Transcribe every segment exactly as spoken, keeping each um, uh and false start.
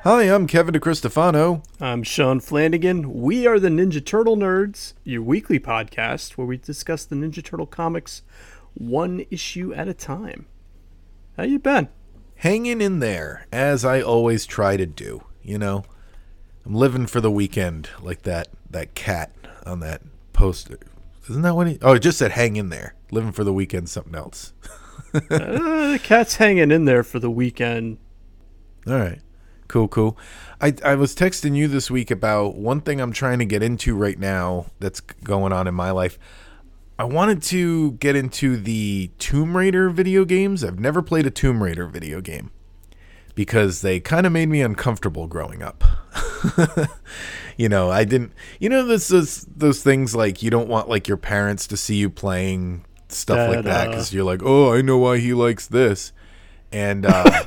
Hi, I'm Kevin DeCristofano. I'm Sean Flanagan. We are the Ninja Turtle Nerds, your weekly podcast where we discuss the Ninja Turtle comics one issue at a time. How you been? Hanging in there, as I always try to do. You know, I'm living for the weekend, like that that cat on that poster. Isn't that what he... Oh, it just said hang in there. Living for the weekend, something else. uh, the cat's hanging in there for the weekend. All right. Cool, cool. I, I was texting you this week about one thing I'm trying to get into right now that's going on in my life. I wanted to get into the Tomb Raider video games. I've never played a Tomb Raider video game because they kind of made me uncomfortable growing up. You know, I didn't, you know, this is those things like you don't want like your parents to see you playing stuff that, like that because uh... you're like, oh, I know why he likes this. And, uh,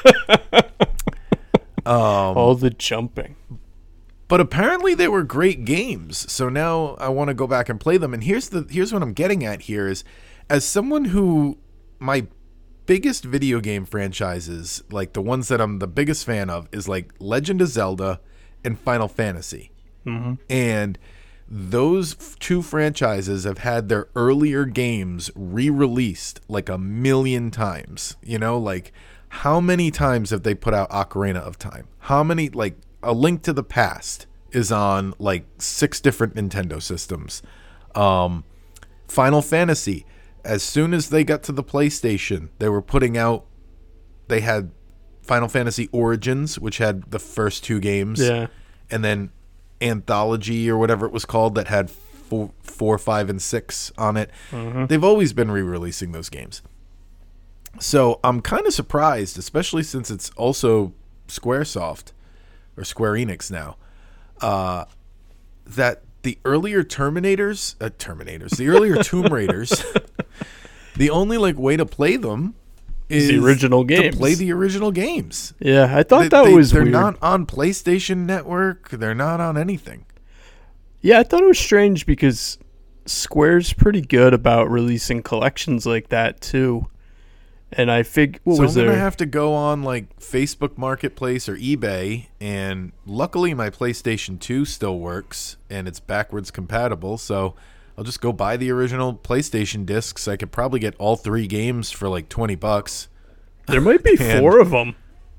Um, all the jumping. But apparently they were great games. So now I want to go back and play them. And here's the here's what I'm getting at here is, as someone who, my biggest video game franchises, like the ones that I'm the biggest fan of, is like Legend of Zelda and Final Fantasy. Mm-hmm. And those two franchises have had their earlier games re-released like a million times. You know, like... How many times have they put out Ocarina of Time? How many, like, A Link to the Past is on, like, six different Nintendo systems. Um, Final Fantasy, as soon as they got to the PlayStation, they were putting out, they had Final Fantasy Origins, which had the first two games. Yeah. And then Anthology, or whatever it was called, that had four, four five, and six on it. Mm-hmm. They've always been re-releasing those games. So I'm kind of surprised, especially since it's also Squaresoft, or Square Enix now, uh, that the earlier Terminators, uh, Terminators, the earlier Tomb Raiders, the only like way to play them is the original games. To play the original games. Yeah, I thought they, that they, was they're weird. They're not on PlayStation Network. They're not on anything. Yeah, I thought it was strange because Square's pretty good about releasing collections like that too. And I fig. What so was I'm there? gonna have to go on like Facebook Marketplace or eBay, and luckily my PlayStation two still works and it's backwards compatible. So I'll just go buy the original PlayStation discs. I could probably get all three games for like twenty bucks. There might be and, four of them.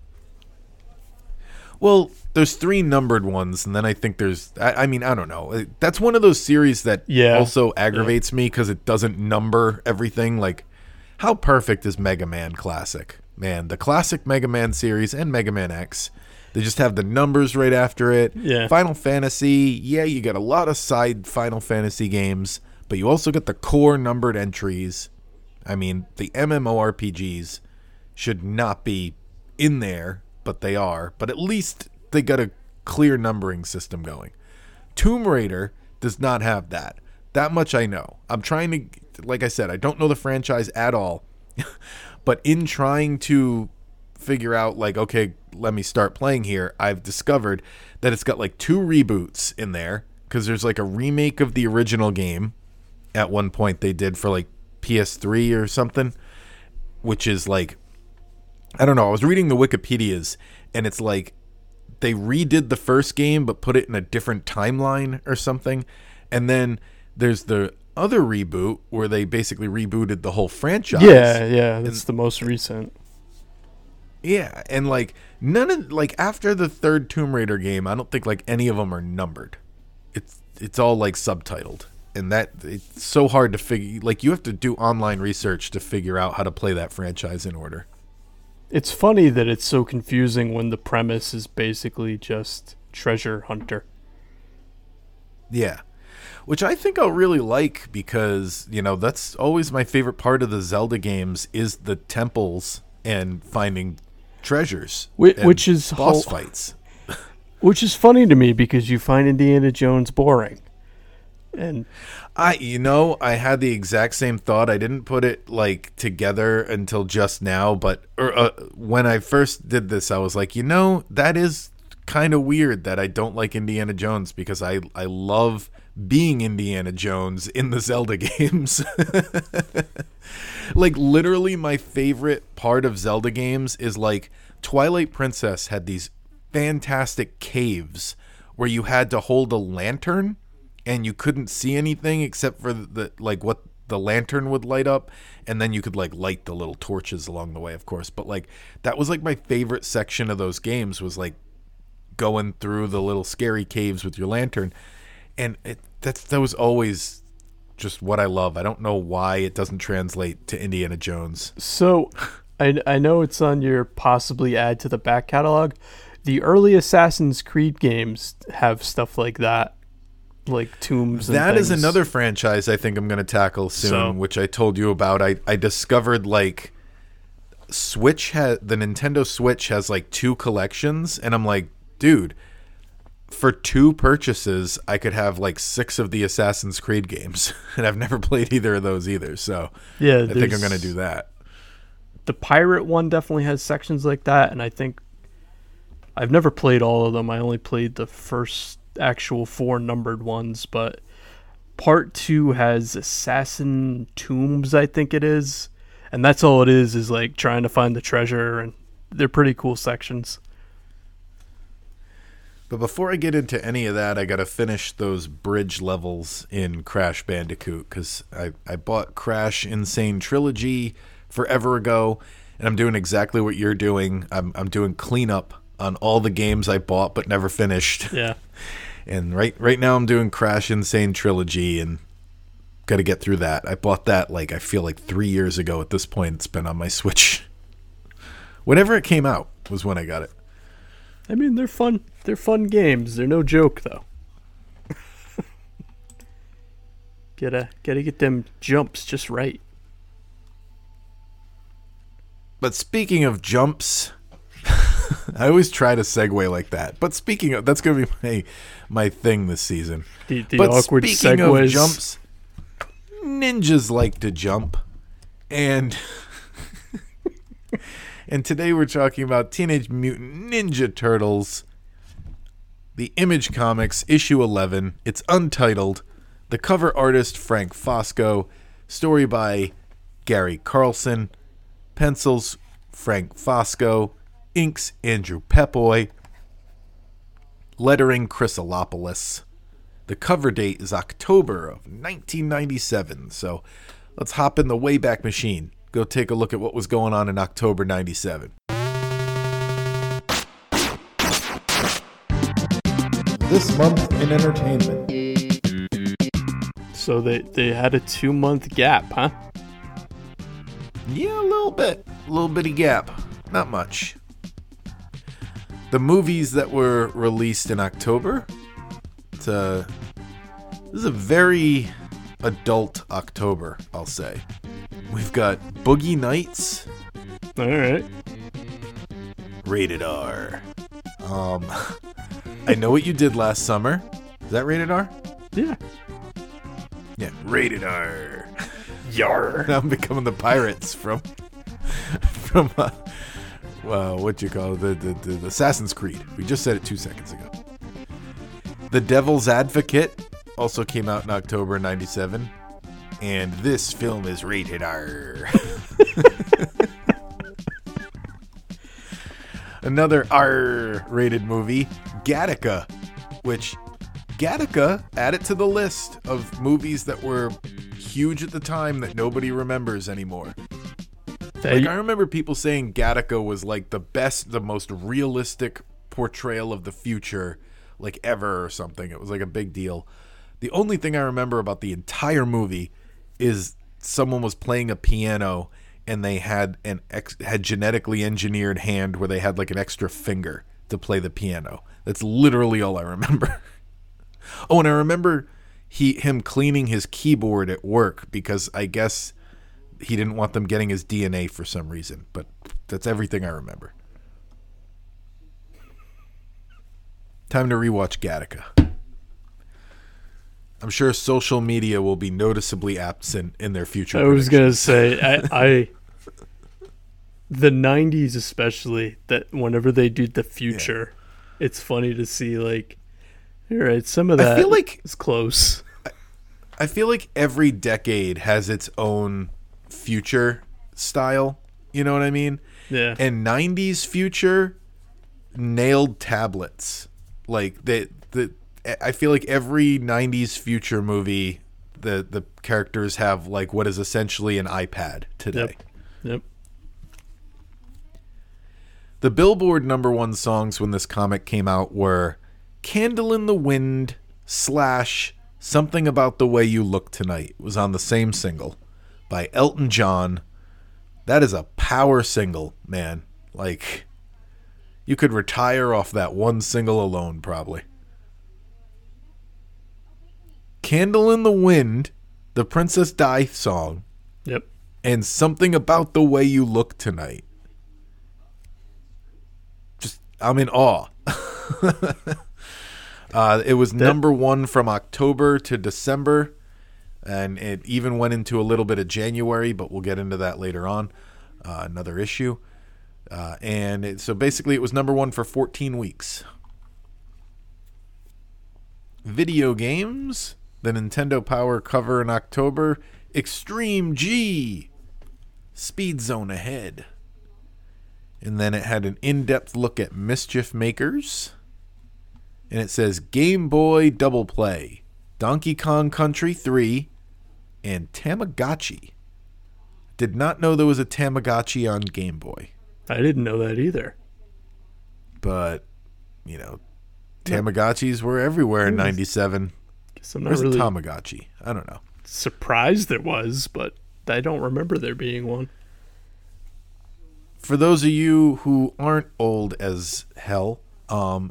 Well, there's three numbered ones, and then I think there's. I, I mean, I don't know. That's one of those series that yeah. also aggravates yeah. me because it doesn't number everything. Like, how perfect is Mega Man Classic? Man, the classic Mega Man series and Mega Man X, they just have the numbers right after it. Yeah. Final Fantasy, yeah, you get a lot of side Final Fantasy games, but you also get the core numbered entries. I mean, the MMORPGs should not be in there, but they are. But at least they got a clear numbering system going. Tomb Raider does not have that. That much I know. I'm trying to... Like I said, I don't know the franchise at all, but in trying to figure out, like, okay, let me start playing here, I've discovered that it's got like two reboots in there because there's like a remake of the original game at one point they did for like P S three or something, which is like, I don't know, I was reading the Wikipedias and it's like they redid the first game but put it in a different timeline or something, and then there's the other reboot where they basically rebooted the whole franchise. Yeah, yeah, that's and, the most recent. Yeah, and like none of like after the third Tomb Raider game, I don't think like any of them are numbered. It's it's all like subtitled, and that it's so hard to figure. Like you have to do online research to figure out how to play that franchise in order. It's funny that it's so confusing when the premise is basically just treasure hunter. Yeah. Which I think I'll really like because, you know, that's always my favorite part of the Zelda games is the temples and finding treasures. Which, which is boss whole, fights. Which is funny to me because you find Indiana Jones boring. And I, you know, I had the exact same thought. I didn't put it like together until just now, but or, uh, when I first did this, I was like, you know, that is kind of weird that I don't like Indiana Jones because I, I love being Indiana Jones in the Zelda games. Like literally my favorite part of Zelda games is like Twilight Princess had these fantastic caves where you had to hold a lantern and you couldn't see anything except for the like what the lantern would light up, and then you could like light the little torches along the way, of course. But like that was like my favorite section of those games, was like going through the little scary caves with your lantern. And it that's that was always just what I love. I don't know why it doesn't translate to Indiana Jones. So I, I know it's on your possibly add to the back catalog. The early Assassin's Creed games have stuff like that, like tombs and That things. is another franchise I think I'm going to tackle soon, So- which I told you about. I, I discovered like Switch has the Nintendo Switch has like two collections, and I'm like, dude, for two purchases I could have like six of the Assassin's Creed games, and I've never played either of those either. So Yeah, I think I'm there's- going to do that. The pirate one definitely has sections like that, and I think I've never played all of them. I only played the first actual four numbered ones, but part two has Assassin Tombs, I think it is, and that's all it is, is like trying to find the treasure, and they're pretty cool sections. But before I get into any of that, I got to finish those bridge levels in Crash Bandicoot, because I, I bought Crash Insane Trilogy forever ago, and I'm doing exactly what you're doing. I'm I'm doing cleanup on all the games I bought but never finished. Yeah. And right right now I'm doing Crash Insane Trilogy, and got to get through that. I bought that like I feel like three years ago at this point. It's been on my Switch. Whenever it came out was when I got it. I mean, they're fun. They're fun games. They're no joke, though. gotta gotta get them jumps just right. But speaking of jumps, I always try to segue like that. But speaking of, that's going to be my my thing this season. The, the but awkward speaking segues. of jumps, ninjas like to jump, and and today we're talking about Teenage Mutant Ninja Turtles, the Image Comics issue eleven. It's untitled. The cover artist Frank Fosco, story by Gary Carlson, pencils Frank Fosco, inks Andrew Pepoy, lettering Chris Alopoulos. The cover date is October of nineteen ninety-seven, so let's hop in the Wayback Machine. Go take a look at what was going on in October ninety-seven. This month in entertainment. So they, they had a two-month gap, huh? Yeah, a little bit. A little bitty gap. Not much. The movies that were released in October. It's a, this is a very adult October, I'll say. We've got Boogie Nights, All right. rated R. Um, I Know What You Did Last Summer. Is that rated R? Yeah. Yeah, rated R. Yar. Now I'm becoming the pirates from from uh, well, what you call it? the, the the Assassin's Creed. We just said it two seconds ago. The Devil's Advocate also came out in October ninety-seven, and this film is rated R. Another R-rated movie, Gattaca, which Gattaca added to the list of movies that were huge at the time that nobody remembers anymore. They, Like, I remember people saying Gattaca was like the best, the most realistic portrayal of the future, like ever or something. It was like a big deal. The only thing I remember about the entire movie is someone was playing a piano and they had an ex- had genetically engineered hand where they had like an extra finger to play the piano. That's literally all I remember. Oh, and I remember he him cleaning his keyboard at work because I guess he didn't want them getting his D N A for some reason. But that's everything I remember. Time to rewatch Gattaca. I'm sure social media will be noticeably absent in their future. I was predictions. gonna say I, I the nineties especially, that whenever they do the future, it's funny to see like, all right, some of that I feel like is close. I feel like every decade has its own future style. You know what I mean? Yeah. And nineties future nailed tablets. Like the the I feel like every nineties future movie, the the characters have like what is essentially an iPad today. Yep. Yep. The Billboard number one songs when this comic came out were Candle in the Wind slash Something About the Way You Look Tonight. It was on the same single by Elton John. That is a power single, man. Like, you could retire off that one single alone, probably. Candle in the Wind, the Princess Di song. Yep. And Something About the Way You Look Tonight. Just, I'm in awe. uh, it was that, number one from October to December. And it even went into a little bit of January, but we'll get into that later on. Uh, another issue. Uh, and it, so basically it was number one for fourteen weeks. Video games. The Nintendo Power cover in October. Extreme G. Speed Zone Ahead. And then it had an in-depth look at Mischief Makers. And it says Game Boy Double Play. Donkey Kong Country three. And Tamagotchi. Did not know there was a Tamagotchi on Game Boy. I didn't know that either. But, you know, Tamagotchis were everywhere in ninety-seven. Guess I'm not Where's really a Tamagotchi? I don't know. Surprised there was, but I don't remember there being one. For those of you who aren't old as hell, um,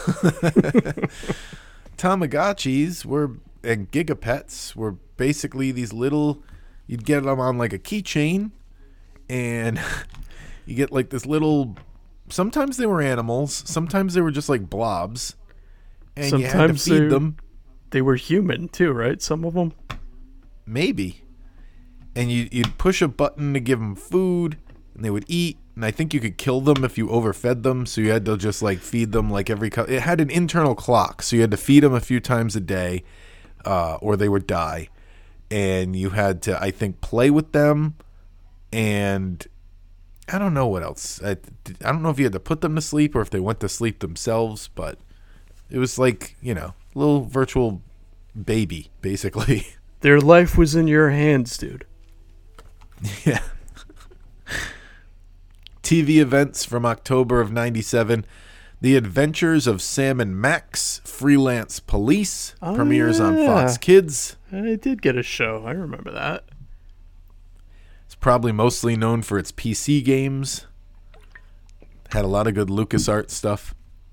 Tamagotchis were and Gigapets were basically these little. You'd get them on like a keychain, and you get like this little. Sometimes they were animals. Sometimes they were just like blobs, and sometimes you had to feed them. They were human too, right? Some of them. Maybe. And you, you'd push a button to give them food, and they would eat. And I think you could kill them if you overfed them, so you had to just like feed them like every. Co- it had an internal clock, so you had to feed them a few times a day, uh, or they would die. And you had to, I think, play with them, and I don't know what else. I, I don't know if you had to put them to sleep or if they went to sleep themselves, but it was like, you know, a little virtual baby, basically. Their life was in your hands, dude. Yeah. T V events from October of ninety-seven. The Adventures of Sam and Max, Freelance Police, oh, premieres yeah. on Fox Kids. I did get a show. I remember that. It's probably mostly known for its P C games. Had a lot of good LucasArts stuff.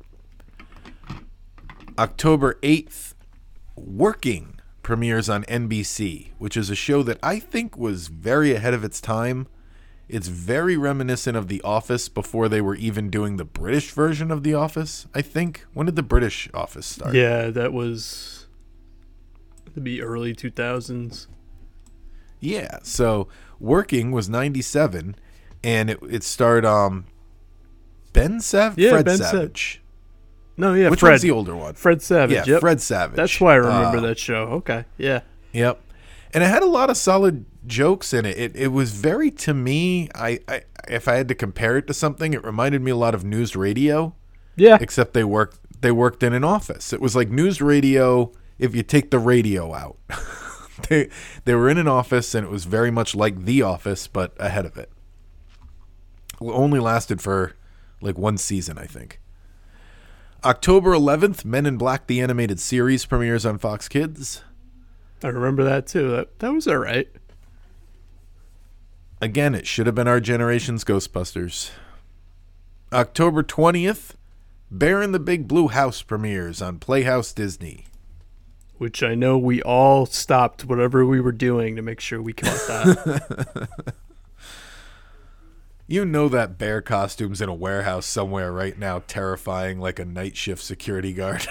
October eighth, Working premieres on N B C, which is a show that I think was very ahead of its time. It's very reminiscent of The Office before they were even doing the British version of The Office, I think. When did the British Office start? Yeah, that was the early two thousands. Yeah, so Working was ninety-seven, and it, it starred um, Ben Sav- yeah, Fred Ben Savage. Sa- no, yeah, Which Fred. one's the older one? Fred Savage, Yeah, yep. Fred Savage. That's why I remember uh, that show. Okay, yeah. Yep. And it had a lot of solid jokes in it. It it was very, to me, I, I if I had to compare it to something, it reminded me a lot of News Radio. Yeah. Except they worked they worked in an office. It was like News Radio if you take the radio out. they they were in an office, and it was very much like The Office, but ahead of it. It only lasted for like one season, I think. October eleventh, Men in Black, the animated series, premieres on Fox Kids. I remember that too. That that was all right. Again, it should have been our generation's Ghostbusters. October twentieth, Bear in the Big Blue House premieres on Playhouse Disney. Which I know we all stopped whatever we were doing to make sure we caught that. You know that bear costume's in a warehouse somewhere right now, terrifying like a night shift security guard.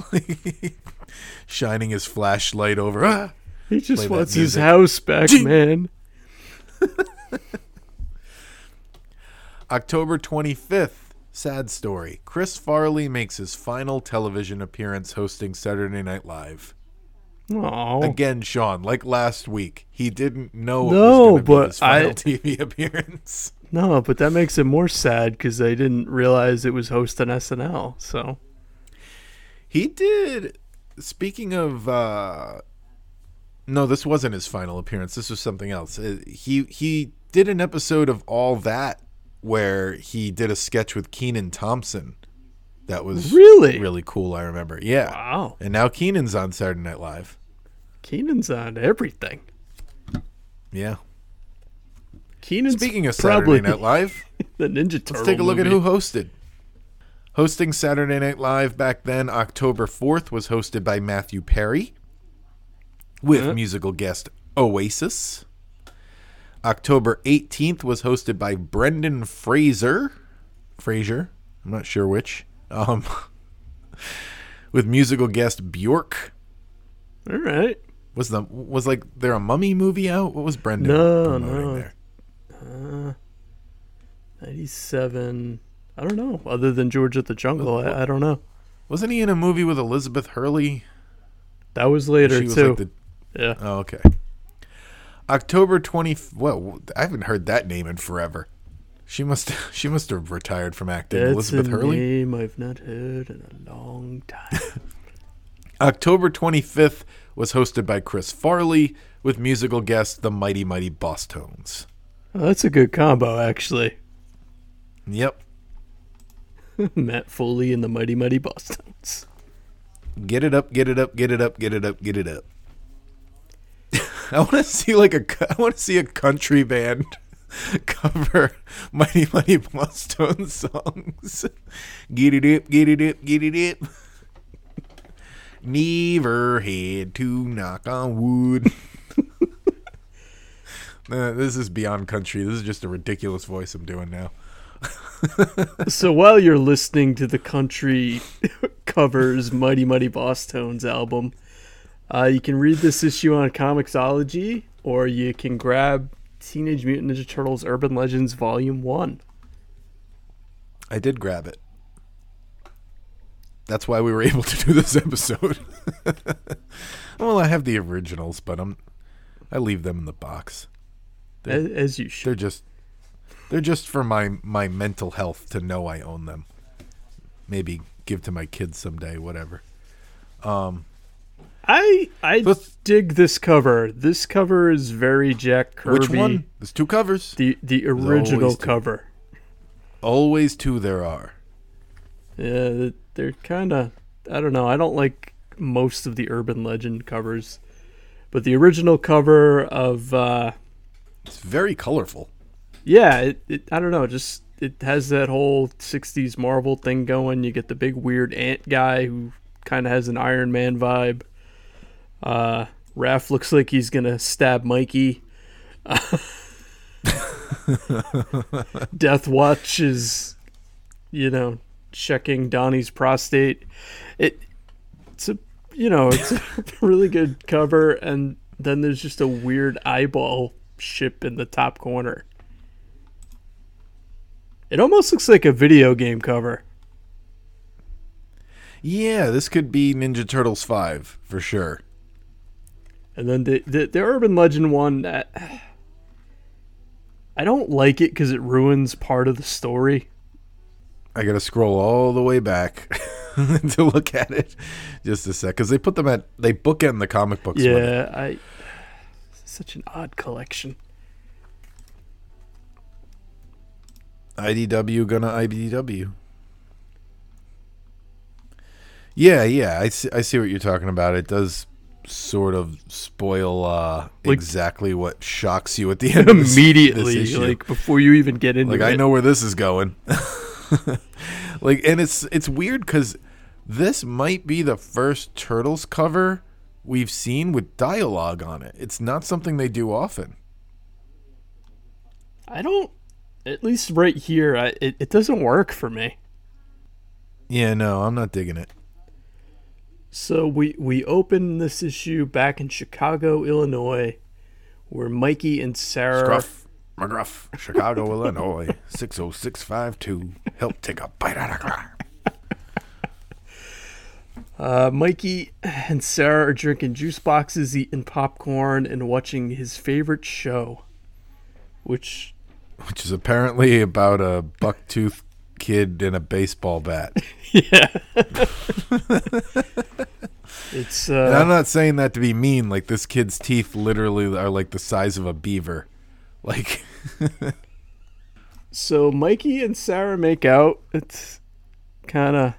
Shining his flashlight over. Ah! He just wants his house back, Gee! man. October twenty-fifth, sad story. Chris Farley makes his final television appearance hosting Saturday Night Live. Aww. Again, Sean, like last week, he didn't know it no, was going to be his final I, T V appearance. No, but that makes it more sad because I didn't realize it was hosting S N L. So he did. Speaking of, uh, no, this wasn't his final appearance. This was something else. Uh, He he did an episode of All That where he did a sketch with Kenan Thompson. That was really really cool. I remember. Yeah. Wow. And now Kenan's on Saturday Night Live. Kenan's on everything. Yeah. Kenan's Speaking of probably Saturday Night Live, the Ninja Turtle. let's take a look movie. at who hosted. Hosting Saturday Night Live back then, October fourth, was hosted by Matthew Perry with Uh-huh. musical guest Oasis. October eighteenth was hosted by Brendan Fraser. Fraser, I'm not sure which. Um, with musical guest Bjork. All right. Was the was like there a Mummy movie out? What was Brendan No, promoting no. there? Uh, ninety-seven. I don't know. Other than George at the Jungle, I, I don't know. Wasn't he in a movie with Elizabeth Hurley? That was later She was too. like the Yeah. Oh, okay. October twentieth. Well, I haven't heard that name in forever. She must she must have retired from acting. That's Elizabeth a Hurley. name I've not heard in a long time. October twenty-fifth was hosted by Chris Farley with musical guest the Mighty Mighty Boss Tones. Oh, that's a good combo, actually. Yep. Matt Foley and the Mighty Mighty Boss Tones. Get it up, get it up, get it up, get it up, get it up. I want to see like a I want to see a country band cover Mighty Mighty Boss Tones songs. Get it up, get it up, get it up. Never had to knock on wood. uh, this is beyond country. This is just a ridiculous voice I'm doing now. So while you're listening to the country covers Mighty Mighty Boss Tones album, uh, you can read this issue on Comixology, or you can grab Teenage Mutant Ninja Turtles Urban Legends Volume one. I did grab it. That's why we were able to do this episode. Well, I have the originals, but I'm I leave them in the box. As, as you should. They're just they're just for my my mental health to know I own them. Maybe give to my kids someday, whatever. Um, I I Let's- dig this cover. This cover is very Jack Kirby. which one? There's two covers. The the original always two. cover. Always two there are. Yeah, they're kind of, I don't know. I don't like most of the Urban Legend covers, but the original cover of uh, It's very colorful. yeah, it, it I don't know. Just it has that whole sixties Marvel thing going. You get the big weird ant guy who kind of has an Iron Man vibe. Uh, Raph looks like he's gonna stab Mikey. Death Watch is, you know, checking Donnie's prostate. It it's a you know it's a really good cover, and then there's just a weird eyeball ship in the top corner. It almost looks like a video game cover. Yeah, this could be Ninja Turtles five for sure. And then the the, the Urban Legend one, uh, I don't like it because it ruins part of the story. I gotta scroll all the way back to look at it. Just a sec, because they put them at they bookend the comic books. with it. Yeah, I. Such an odd collection. I D W gonna I D W. Yeah, yeah, I see, I see what you're talking about. It does sort of spoil uh, Like- exactly what shocks you at the end of this, Immediately, this issue. like before you even get into Like it. I know where this is going. Like, and it's it's weird because this might be the first Turtles cover we've seen with dialogue on it. It's not something they do often. I don't. At least right here, I, it it doesn't work for me. Yeah, no, I'm not digging it. So we we open this issue back in Chicago, Illinois, where Mikey and Sarah. Scruff, McGruff, Chicago, Illinois, six oh six five two. Help take a bite out of glass. Uh, Mikey and Sarah are drinking juice boxes, eating popcorn, and watching his favorite show, which which is apparently about a bucktooth kid in a baseball bat. Yeah. It's. Uh, And I'm not saying that to be mean. Like, this kid's teeth literally are like the size of a beaver. Like. So Mikey and Sarah make out. It's kind of.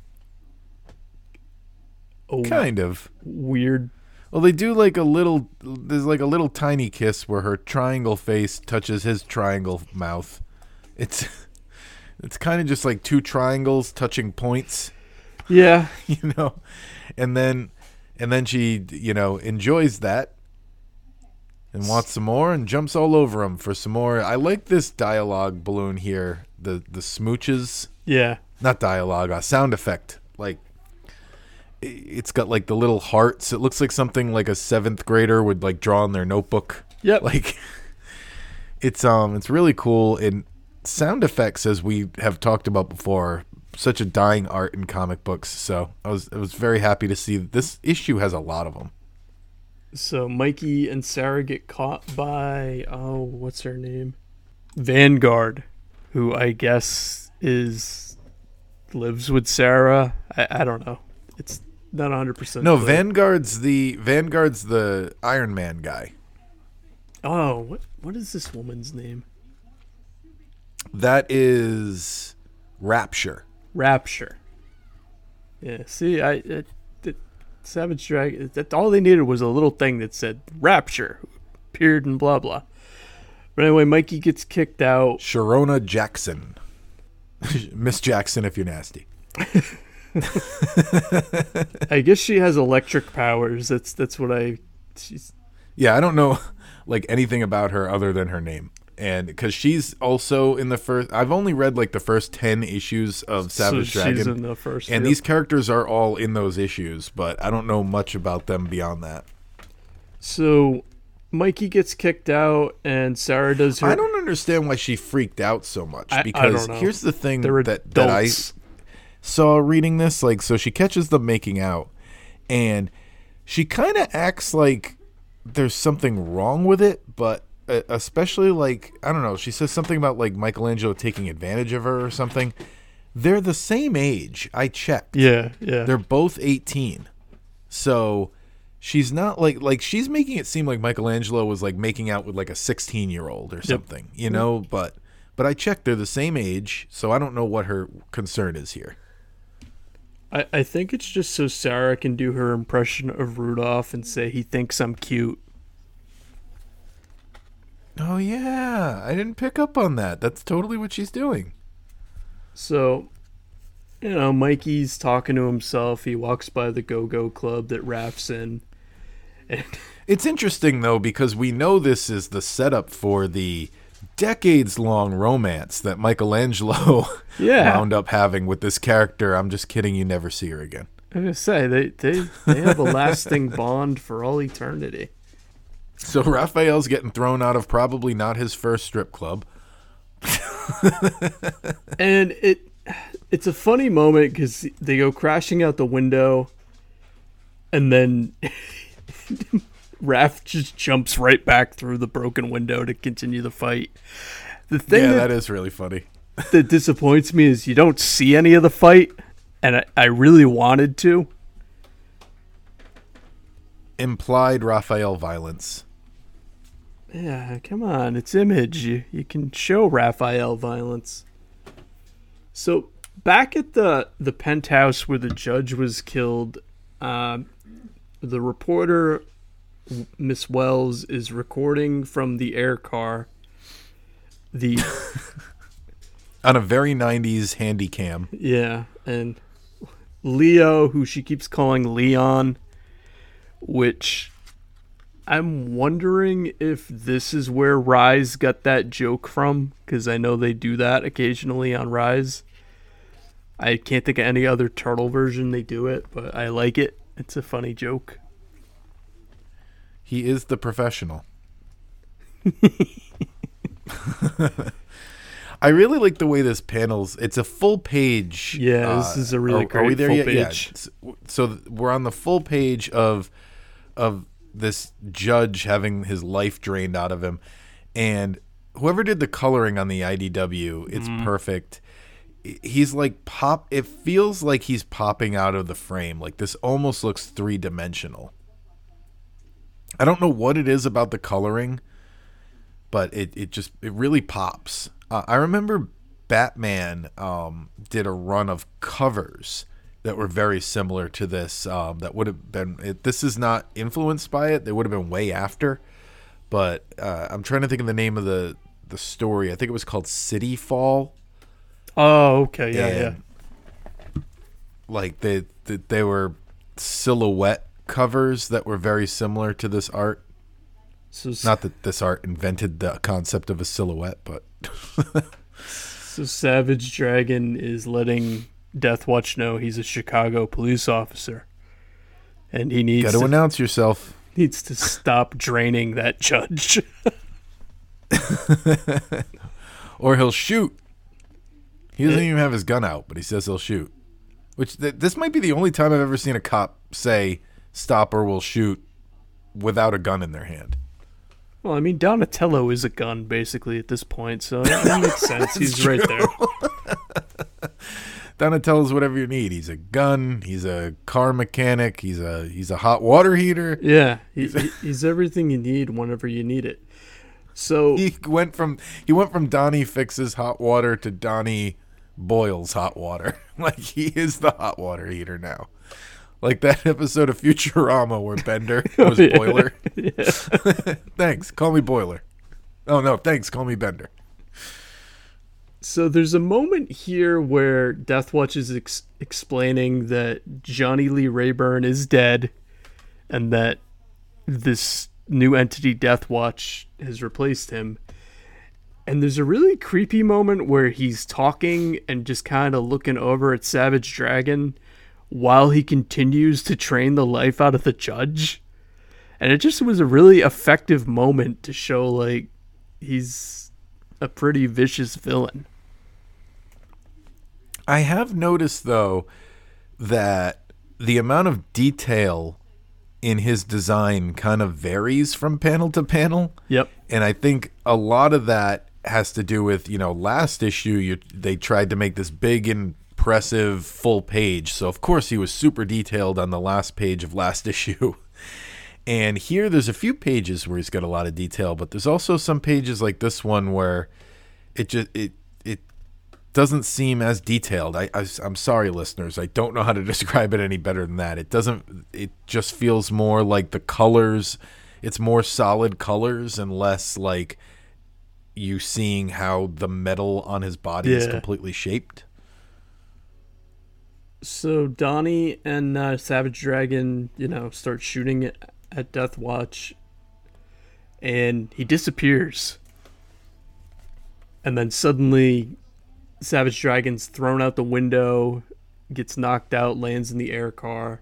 Kind of. Weird. Well, they do like a little, there's like a little tiny kiss where her triangle face touches his triangle mouth. It's it's kind of just like two triangles touching points, Yeah. you know. And then and then she, you know, enjoys that and wants some more and jumps all over him for some more. I like this dialogue balloon here, the the smooches. Yeah. Not dialogue, a sound effect. Like, it's got like the little hearts. It looks like something like a seventh grader would like draw in their notebook. Yep. Like, it's um, it's really cool. And sound effects, as we have talked about before, such a dying art in comic books. So I was I was very happy to see that this issue has a lot of them. So Mikey and Sarah get caught by, oh, what's her name? Vanguard, who I guess is lives with Sarah. I, I don't know. It's not one hundred percent No, clear. Vanguard's the Vanguard's the Iron Man guy. Oh, what what is this woman's name? That is Rapture. Rapture. Yeah, see, I, I the Savage Dragon, that all they needed was a little thing that said Rapture, who appeared in blah blah. But anyway, Mikey gets kicked out. Sharona Jackson. Miss Jackson if you're nasty. I guess she has electric powers. That's that's what I. She's Yeah, I don't know like anything about her other than her name. And because she's also in the first, I've only read like the first ten issues of Savage so Dragon. She's in the first. And yep. these characters are all in those issues, but I don't know much about them beyond that. So Mikey gets kicked out, and Sarah does her. I don't understand why she freaked out so much. I- I Because don't know. here's the thing They're that, that I adults. saw reading this. Like, so she catches them making out, and she kind of acts like there's something wrong with it, but uh, especially like, I don't know, she says something about like Michelangelo taking advantage of her or something. They're the same age. I checked. Yeah, yeah. They're both eighteen. So she's not like, like she's making it seem like Michelangelo was like making out with like a sixteen year old or something, you know, but, but I checked, they're the same age. So I don't know what her concern is here. I, I think it's just so Sarah can do her impression of Rudolph and say he thinks I'm cute. Oh yeah. I didn't pick up on that. That's totally what she's doing. So, you know, Mikey's talking to himself. He walks by the Go-Go Club that Raph's in. And It's interesting though, because we know this is the setup for the decades-long romance that Michelangelo Yeah. wound up having with this character. I'm just kidding. You never see her again. I was going to say, they, they, they have a lasting bond for all eternity. So Raphael's getting thrown out of probably not his first strip club. And it it's a funny moment because they go crashing out the window, and then Raph just jumps right back through the broken window to continue the fight. The thing Yeah, that, that is really funny. that disappoints me is you don't see any of the fight, and I, I really wanted to. Implied Raphael violence. Yeah, come on, it's Image. You, you can show Raphael violence. So back at the the penthouse where the judge was killed, um, the reporter Miss Wells is recording from the air car. The On a very nineties handy cam. yeah, and Leo, who she keeps calling Leon, which I'm wondering if this is where Rise got that joke from, because I know they do that occasionally on Rise. I can't think of any other turtle version they do it, but I like it. It's a funny joke. He is the professional. I really like the way this panels. It's a full page. Yeah, this is a really are, are we great there full yet? Yeah. page. It's- So we're on the full page of of this judge having his life drained out of him, and whoever did the coloring on the I D W, it's Mm. perfect. He's like pop. It feels like he's popping out of the frame. Like this almost looks three dimensional. I don't know what it is about the coloring, but it, it just it really pops. Uh, I remember Batman um, did a run of covers that were very similar to this. Um, that would have been. It, this is not influenced by it. They would have been way after. But uh, I'm trying to think of the name of the the story. I think it was called City Fall. Oh, okay, yeah, And, yeah. Like they, they they were silhouette covers that were very similar to this art. So, Not that this art invented the concept of a silhouette, but so Savage Dragon is letting Deathwatch know he's a Chicago police officer, and he needs got to to, announce yourself. needs to stop draining that judge. Or he'll shoot. He doesn't even have his gun out, but he says he'll shoot. Which th- this might be the only time I've ever seen a cop say stop or we'll shoot without a gun in their hand. Well, I mean, Donatello is a gun basically at this point, so that, that makes sense. He's true. right there. Donatello's whatever you need. He's a gun. He's a car mechanic. He's a he's a hot water heater. Yeah, he, he, he's everything you need whenever you need it. So He went from he went from Donnie fixes hot water to Donnie boils hot water. Like he is the hot water heater now. Like that episode of Futurama where Bender was Oh, yeah. Boiler. Yeah. Thanks, call me Boiler. Oh no, thanks, call me Bender. So there's a moment here where Deathwatch is ex- explaining that Johnny Lee Rayburn is dead and that this new entity Deathwatch has replaced him. And there's a really creepy moment where he's talking and just kind of looking over at Savage Dragon while he continues to train the life out of the judge. And it just was a really effective moment to show, like, he's a pretty vicious villain. I have noticed though that the amount of detail in his design kind of varies from panel to panel. Yep. And I think a lot of that has to do with, you know, last issue you they tried to make this big impressive full page. So of course he was super detailed on the last page of last issue. And here there's a few pages where he's got a lot of detail, but there's also some pages like this one where it just it it doesn't seem as detailed. I, I I'm sorry, listeners. I don't know how to describe it any better than that. It doesn't. It just feels more like the colors. It's more solid colors and less like you seeing how the metal on his body is Yeah. completely shaped. So Donnie and uh, Savage Dragon, you know, start shooting at, at Deathwatch, and he disappears. And then suddenly, Savage Dragon's thrown out the window, gets knocked out, lands in the air car,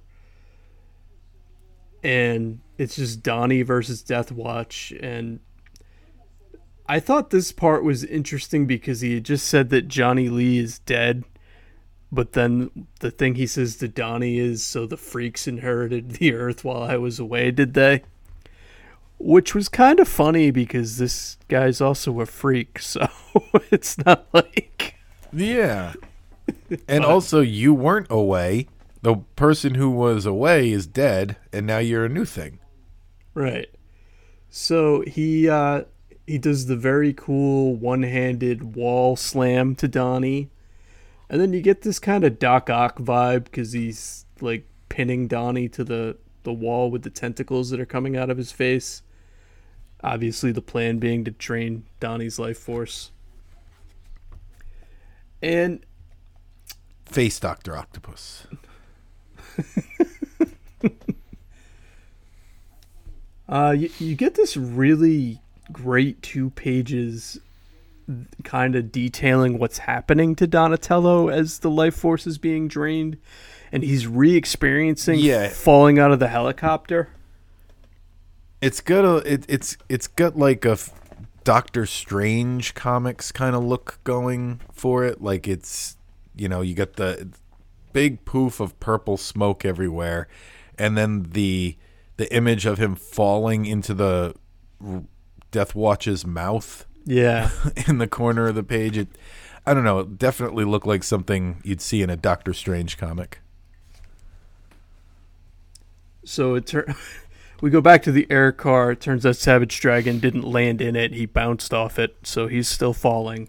and it's just Donnie versus Deathwatch. And I thought this part was interesting because he had just said that Johnny Lee is dead. But then the thing he says to Donnie is, so the freaks inherited the earth while I was away, did they? Which was kind of funny because this guy's also a freak, so it's not like... Yeah. And also, you weren't away. The person who was away is dead, and now you're a new thing. Right. So he uh, he does the very cool one-handed wall slam to Donnie. And then you get this kind of Doc Ock vibe because he's like pinning Donnie to the, the wall with the tentacles that are coming out of his face. Obviously the plan being to drain Donnie's life force. And Face Doctor Octopus. uh, you, you get this really great two pages kind of detailing what's happening to Donatello as the life force is being drained, and he's re-experiencing Yeah. falling out of the helicopter. It's got a it, it's it's got like a f- Doctor Strange comics kind of look going for it. Like it's, you know, you got the big poof of purple smoke everywhere, and then the the image of him falling into the Deathwatch's mouth Yeah. in the corner of the page. It, I don't know. It definitely looked like something you'd see in a Doctor Strange comic. So it tur- we go back to the air car. It turns out Savage Dragon didn't land in it. He bounced off it, so he's still falling.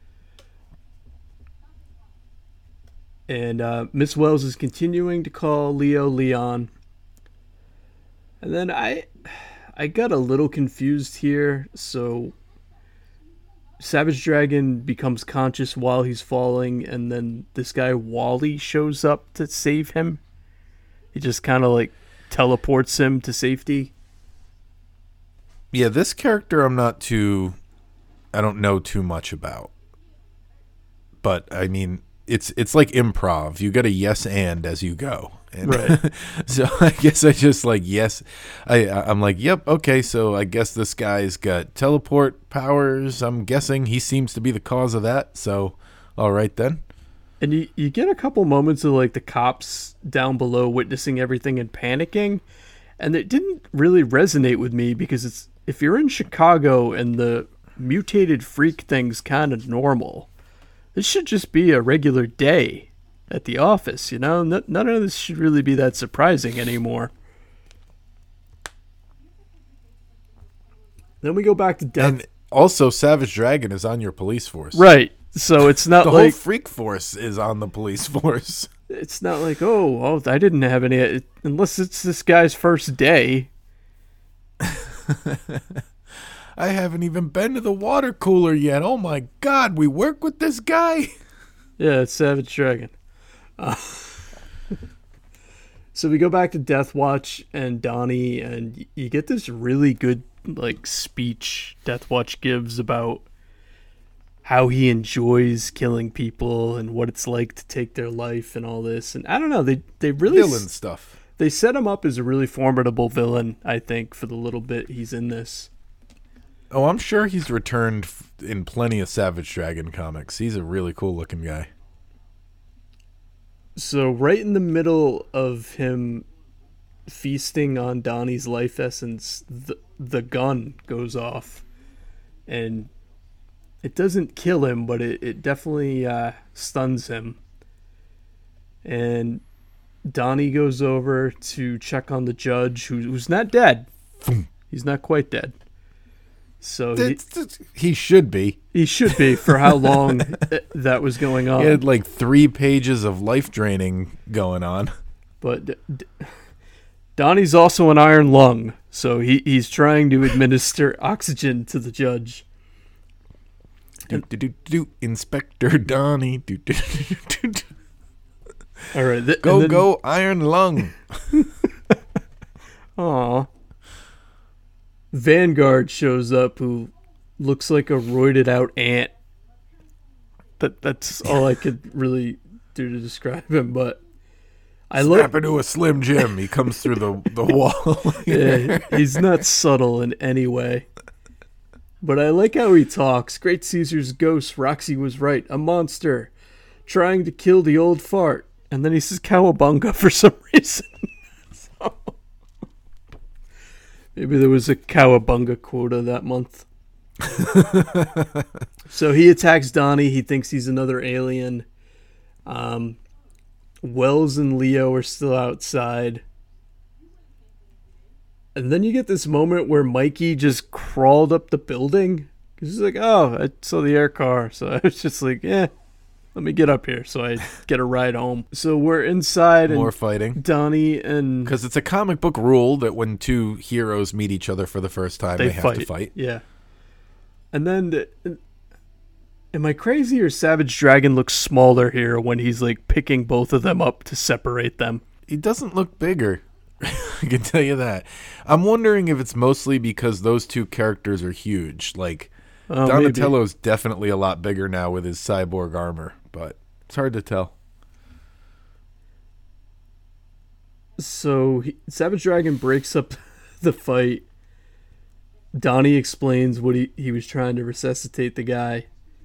And uh, Miss Wells is continuing to call Leo Leon. And then I I got a little confused here. So Savage Dragon becomes conscious while he's falling, and then this guy Wally shows up to save him. He just kind of like teleports him to safety. Yeah, this character I'm not too... I don't know too much about. But, I mean... It's it's like improv. You got a yes and as you go. And right. So I guess I just like, yes. I, I'm like, yep, okay, so I guess this guy's got teleport powers. I'm guessing he seems to be the cause of that. So, all right then. And you, you get a couple moments of like the cops down below witnessing everything and panicking. And it didn't really resonate with me because it's if you're in Chicago and the mutated freak thing's kind of normal, this should just be a regular day at the office, you know? N- none of this should really be that surprising anymore. Then we go back to Death. And also, Savage Dragon is on your police force. Right. So it's not the like... whole freak force is on the police force. It's not like, oh, oh I didn't have any... Unless it's this guy's first day. I haven't even been to the water cooler yet. Oh my God, we work with this guy? Yeah, it's Savage Dragon. Uh, so we go back to Death Watch and Donnie, and you get this really good like speech Death Watch gives about how he enjoys killing people and what it's like to take their life and all this. And I don't know, they they really villain s- stuff. They set him up as a really formidable villain, I think, for the little bit he's in this. Oh, I'm sure he's returned in plenty of Savage Dragon comics. He's a really cool looking guy. So right in the middle of him feasting on Donnie's life essence, the, the gun goes off. And it doesn't kill him, but it, it definitely uh, stuns him. And Donnie goes over to check on the judge, who, who's not dead. He's not quite dead. So he, he should be. He should be for how long that was going on. He had like three pages of life draining going on. But D- D- Donnie's also an iron lung, so he, he's trying to administer oxygen to the judge. Do, do, do, do, Inspector Donnie. Do, do, do, do, do. All right. Th- go, then, go, iron lung. Aw. Vanguard shows up, who looks like a roided out ant. That that's all I could really do to describe him. But I Snap look into a Slim Jim. He comes through the the wall. Yeah, he's not subtle in any way. But I like how he talks. Great Caesar's ghost. Roxy was right. A monster trying to kill the old fart. And then he says cowabunga for some reason. So, maybe there was a cowabunga quota that month. So he attacks Donnie. He thinks he's another alien. Um, Wells and Leo are still outside. And then you get this moment where Mikey just crawled up the building. Because he's like, oh, I saw the air car. So I was just like, eh, let me get up here so I get a ride home. So we're inside. More and fighting. Donnie and... Because it's a comic book rule that when two heroes meet each other for the first time, they, they have fight. to fight. Yeah. And then... Am I crazy, or Savage Dragon looks smaller here when he's like picking both of them up to separate them? He doesn't look bigger. I can tell you that. I'm wondering if it's mostly because those two characters are huge. Like, Oh, Donatello's maybe. Definitely a lot bigger now with his cyborg armor, but it's hard to tell. So he, Savage Dragon breaks up the fight. Donnie explains what he, he was trying to resuscitate the guy.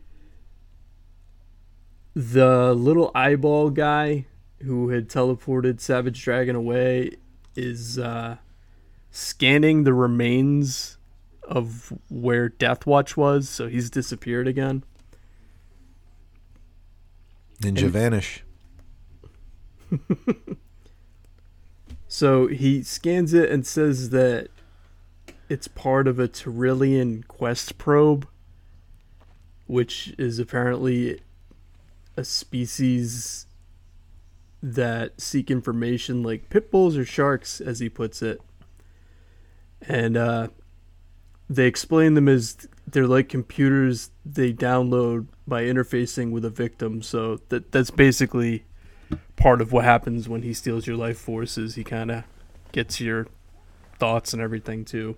The little eyeball guy who had teleported Savage Dragon away is uh, scanning the remains of where Deathwatch was, so he's disappeared again. Ninja and, vanish. So he scans it and says that it's part of a Tyrillian quest probe, which is apparently a species that seek information like pit bulls or sharks, as he puts it. And uh, they explain them as they're like computers they download by interfacing with a victim. So that that's basically part of what happens when he steals your life force, is he kind of gets your thoughts and everything too.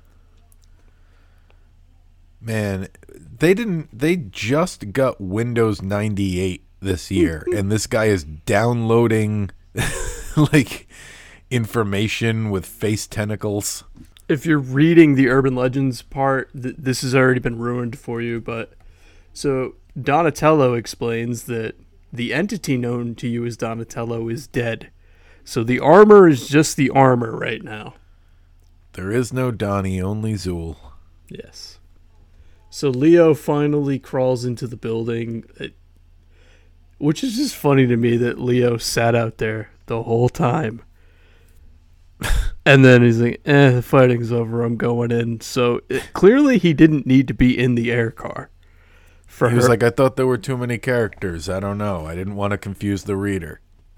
Man, they didn't they just got Windows ninety-eight this year and this guy is downloading like information with face tentacles. If you're reading the urban legends part, th- this has already been ruined for you, but so Donatello explains that the entity known to you as Donatello is dead. So the armor is just the armor right now. There is no Donnie, only Zool. Yes. So Leo finally crawls into the building, it, which is just funny to me that Leo sat out there the whole time. And then he's like, eh, the fighting's over, I'm going in. So it, clearly he didn't need to be in the air car. For he her. was like, I thought there were too many characters. I don't know. I didn't want to confuse the reader.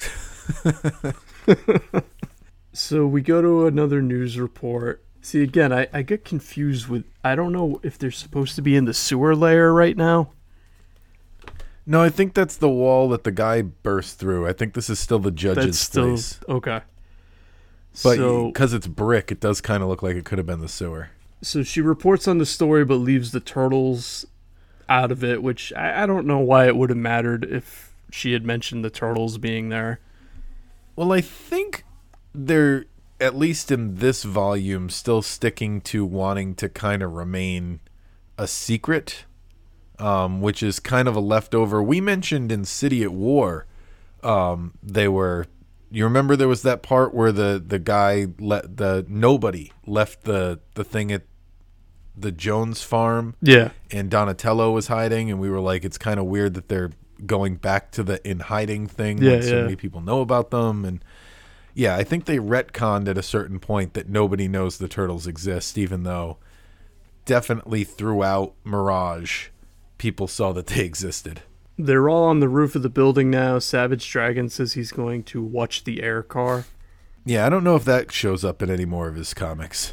So we go to another news report. See, again, I, I get confused with, I don't know if they're supposed to be in the sewer layer right now. No, I think that's the wall that the guy burst through. I think this is still the judge's that's still, place. Okay. But because so, it's brick, it does kind of look like it could have been the sewer. So she reports on the story but leaves the turtles out of it, which I, I don't know why it would have mattered if she had mentioned the turtles being there. Well, I think they're, at least in this volume, still sticking to wanting to kind of remain a secret, um, which is kind of a leftover. We mentioned in City at War, um, they were... You remember there was that part where the, the guy let the nobody left the, the thing at the Jones farm. Yeah. And Donatello was hiding, and we were like, it's kind of weird that they're going back to the in hiding thing yeah, when so yeah. many people know about them. And yeah, I think they retconned at a certain point that nobody knows the turtles exist, even though definitely throughout Mirage, people saw that they existed. They're all on the roof of the building now. Savage Dragon says he's going to watch the air car. Yeah, I don't know if that shows up in any more of his comics.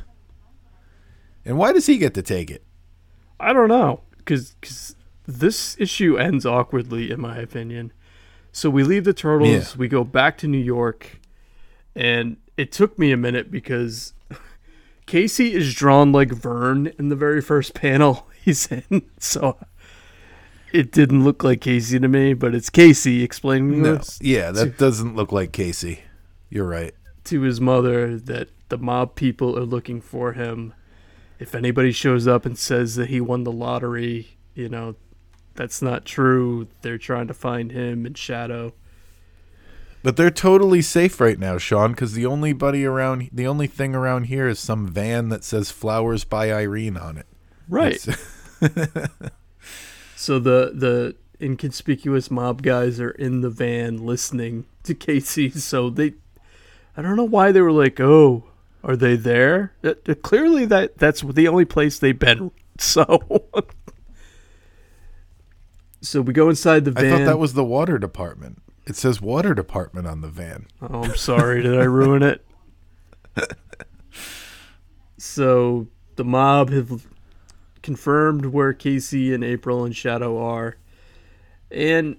And why does he get to take it? I don't know, because this issue ends awkwardly, in my opinion. So we leave the turtles, yeah. We go back to New York, and it took me a minute because Casey is drawn like Vern in the very first panel he's in, so... It didn't look like Casey to me, but it's Casey explaining no. this. Yeah, that to, doesn't look like Casey. You're right. To his mother that the mob people are looking for him. If anybody shows up and says that he won the lottery, you know, that's not true. They're trying to find him in Shadow. But they're totally safe right now, Sean, because the only buddy around, the only thing around here is some van that says "Flowers by Irene" on it. Right. So the the inconspicuous mob guys are in the van listening to Casey. So they, I don't know why they were like, oh, are they there? Uh, clearly that that's the only place they've been. So, so we go inside the van. I thought that was the water department. It says water department on the van. Oh, I'm sorry. Did I ruin it? So the mob have confirmed where Casey and April and Shadow are, and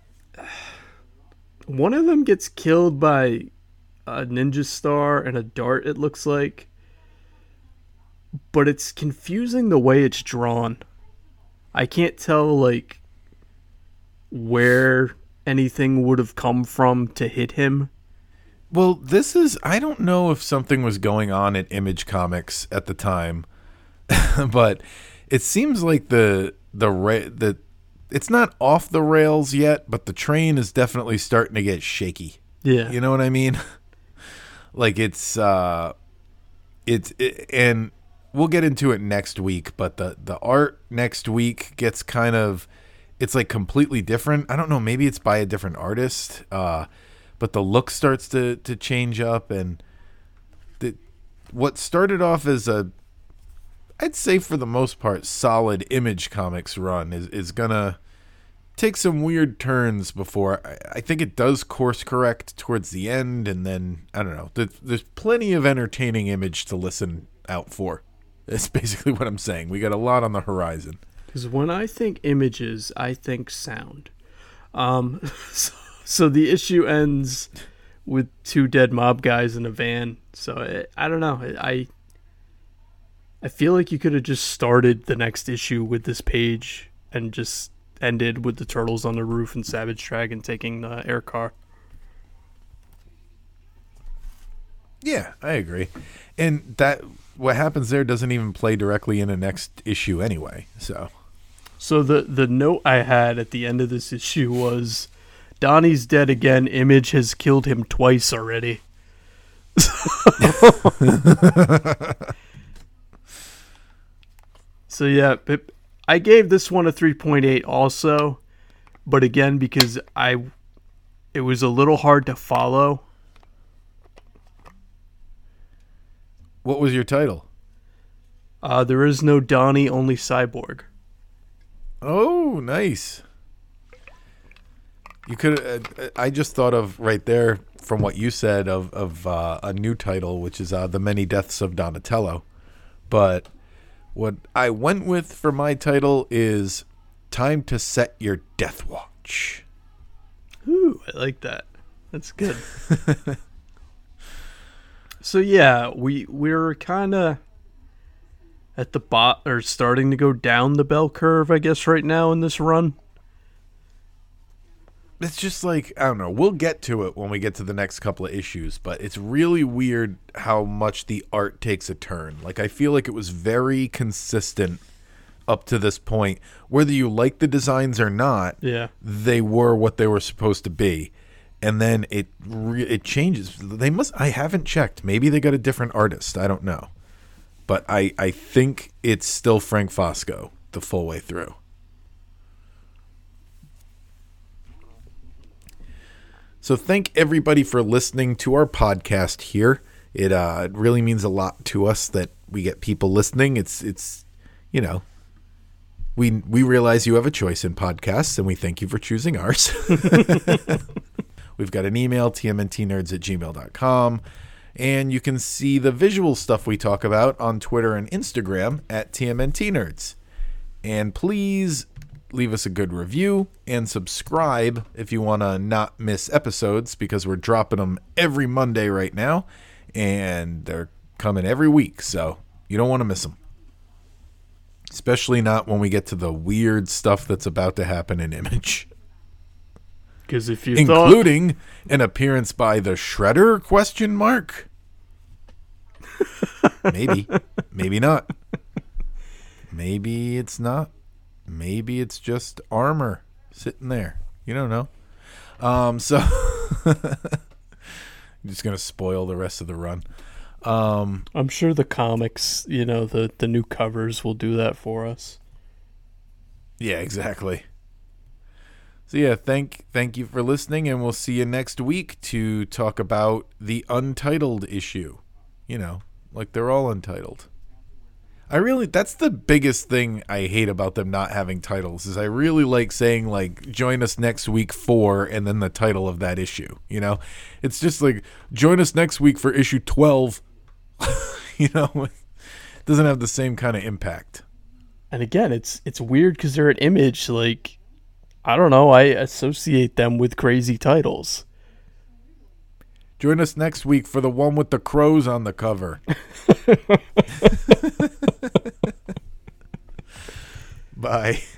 one of them gets killed by a ninja star and a dart, it looks like, but it's confusing the way it's drawn. I can't tell like where anything would have come from to hit him. Well, this is, I don't know if something was going on at Image Comics at the time, but it seems like the the ra- the it's not off the rails yet, but the train is definitely starting to get shaky. Yeah, you know what I mean? Like it's uh, it's it, and we'll get into it next week, but the, the art next week gets kind of, it's like completely different. I don't know, maybe it's by a different artist, uh, but the look starts to, to change up, and the what started off as a, I'd say for the most part, solid Image Comics run is, is gonna take some weird turns before I, I think it does course correct towards the end, and then I don't know. There's, there's plenty of entertaining Image to listen out for. That's basically what I'm saying. We got a lot on the horizon. Because when I think images, I think sound. Um, so, so the issue ends with two dead mob guys in a van. So it, I don't know. I I feel like you could have just started the next issue with this page and just ended with the turtles on the roof and Savage Dragon taking the air car. Yeah, I agree. And that what happens there doesn't even play directly in the next issue anyway. So So the, the note I had at the end of this issue was, Donnie's dead again. Image has killed him twice already. So yeah, I gave this one a three point eight also, but again, because I, it was a little hard to follow. What was your title? Uh, there is no Donnie, only Cyborg. Oh, nice. You could. Uh, I just thought of right there from what you said of of uh, a new title, which is uh, The Many Deaths of Donatello. But what I went with for my title is Time to Set Your Death Watch. Ooh, I like that. That's good. So yeah, we we're kind of at the bot or starting to go down the bell curve, I guess, right now in this run. It's just like, I don't know, we'll get to it when we get to the next couple of issues, but it's really weird how much the art takes a turn. Like, I feel like it was very consistent up to this point. Whether you like the designs or not, yeah, they were what they were supposed to be. And then it re- it changes. They must. I haven't checked. Maybe they got a different artist. I don't know. But I, I think it's still Frank Fosco the full way through. So thank everybody for listening to our podcast here. It uh it really means a lot to us that we get people listening. It's it's you know, we we realize you have a choice in podcasts, and we thank you for choosing ours. We've got an email, t m n t nerds at gmail dot com, and you can see the visual stuff we talk about on Twitter and Instagram at T M N T nerds. And please leave us a good review and subscribe if you want to not miss episodes, because we're dropping them every Monday right now, and they're coming every week, so you don't want to miss them. Especially not when we get to the weird stuff that's about to happen in Image. Because if you including thought... an appearance by the Shredder, question mark? Maybe. Maybe not. Maybe it's not. Maybe it's just armor sitting there. You don't know. Um, so I'm just going to spoil the rest of the run. Um, I'm sure the comics, you know, the, the new covers will do that for us. Yeah, exactly. So yeah, thank thank you for listening, and we'll see you next week to talk about the untitled issue. You know, like they're all untitled. I really, that's the biggest thing I hate about them not having titles, is I really like saying, like, join us next week for, and then the title of that issue, you know? It's just like, join us next week for issue twelve. You know, it doesn't have the same kind of impact. And again, it's it's weird because they're an Image, like, I don't know, I associate them with crazy titles. Join us next week for the one with the crows on the cover. Bye.